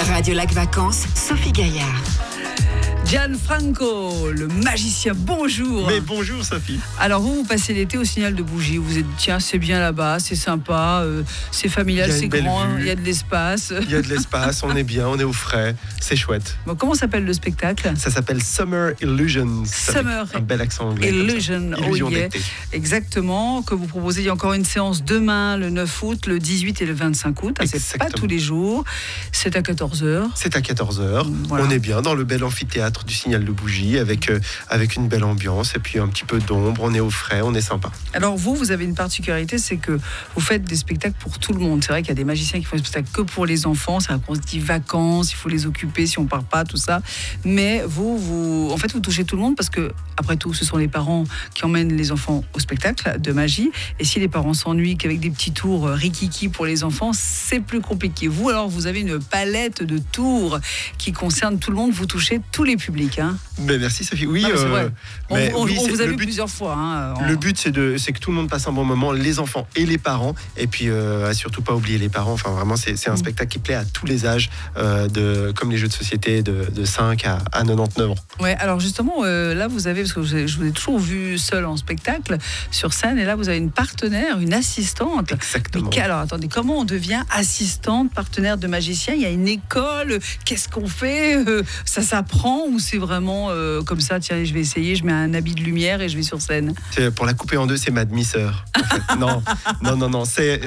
Radio Lac Vacances, Sophie Gaillard. Gianfranco, le magicien, bonjour. Mais bonjour Sophie. Alors vous passez l'été au Signal de Bougie, vous êtes tiens c'est bien là-bas, c'est sympa, c'est familial, c'est grand, il y a de l'espace. Il y a de l'espace, on est bien, on est au frais, c'est chouette. Bon, comment s'appelle le spectacle ? Ça s'appelle Summer Illusions. Summer un bel accent anglais. Illusion, Illusion yeah. d'été. Exactement, que vous proposez. Il y a encore une séance demain, le 9 août, le 18 et le 25 août. C'est pas tous les jours, c'est à 14h. C'est à 14h, voilà. On est bien dans le bel amphithéâtre du Signal de Bougie avec une belle ambiance et puis un petit peu d'ombre, on est au frais, on est sympa. Alors vous avez une particularité, c'est que vous faites des spectacles pour tout le monde. C'est vrai qu'il y a des magiciens qui font des spectacles que pour les enfants, c'est qu'on se dit vacances, il faut les occuper si on part pas, tout ça. Mais vous touchez tout le monde parce que, après tout, ce sont les parents qui emmènent les enfants au spectacle de magie. Et si les parents s'ennuient qu'avec des petits tours rikiki pour les enfants, c'est plus compliqué. Vous, alors, vous avez une palette de tours qui concerne tout le monde, vous touchez tous les publics. Hein. Mais merci Sophie. Oui, c'est vrai. On vous a vu but, plusieurs fois. Hein, Le but, c'est que tout le monde passe un bon moment, les enfants et les parents. Et puis, surtout pas oublier les parents. Enfin, vraiment, c'est un spectacle qui plaît à tous les âges, comme les jeux de société, de 5 à 99 ans. Ouais, alors justement, là, vous avez, parce que je vous ai toujours vu seul en spectacle, sur scène, et là, vous avez une partenaire, une assistante. Exactement. Mais alors, attendez, comment on devient assistante, partenaire de magicien ? Il y a une école, qu'est-ce qu'on fait ? Ça s'apprend ou c'est vraiment comme ça, tiens, je vais essayer, je mets un habit de lumière et je vais sur scène ? Pour la couper en deux, c'est ma demi-sœur. En fait. Non.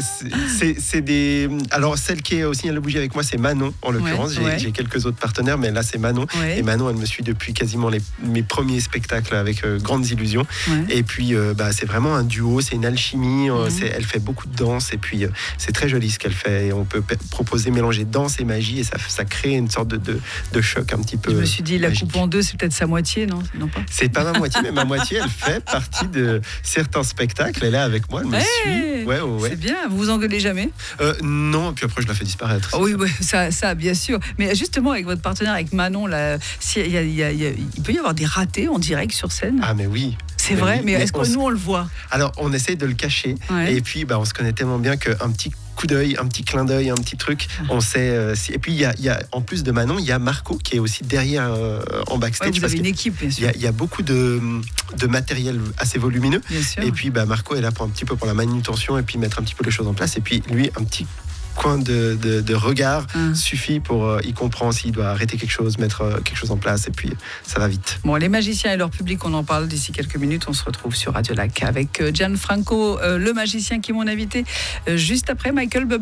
C'est des. Alors, celle qui est au Signal de Bougie avec moi, c'est Manon, en l'occurrence. J'ai quelques autres partenaires, mais là, c'est Manon. Ouais. Et Manon, elle me suit depuis quasiment mes premiers spectacles avec Grandes Illusions. Ouais. Et puis, c'est vraiment un duo, c'est une alchimie. Elle fait beaucoup de danse et puis c'est très joli ce qu'elle fait. Et on peut proposer mélanger danse et magie et ça crée une sorte de choc un petit peu. Je me suis dit, la magique. coupe en deux, c'est peut-être sa moitié, non pas. C'est pas ma moitié, mais ma moitié, elle fait partie de certains spectacles. Elle est avec moi, elle me suit. Ouais. C'est bien, vous vous engueulez jamais ? Non, puis après je la fais disparaître. Oui, ça, bien sûr. Mais justement, avec votre partenaire, avec Manon, là, il peut y avoir des ratés en direct sur scène. Ah mais oui. C'est vrai, mais est-ce que nous on le voit ? Alors on essaye de le cacher, et puis on se connaît tellement bien qu'un petit coup d'œil, un petit clin d'œil, un petit truc, on sait. Et puis il y a en plus de Manon, il y a Marco qui est aussi derrière en backstage. Vous avez une équipe, bien sûr. Il y a beaucoup de matériel assez volumineux. Bien sûr. Et puis Marco est là pour un petit peu pour la manutention et puis mettre un petit peu les choses en place. Et puis lui, un petit coin de regard suffit pour il comprend s'il doit arrêter quelque chose, mettre quelque chose en place et puis ça va vite. Bon, les magiciens et leur public, on en parle d'ici quelques minutes. On se retrouve sur Radio Lac avec Gianfranco, le magicien qui est mon invité, juste après Michael Bublé.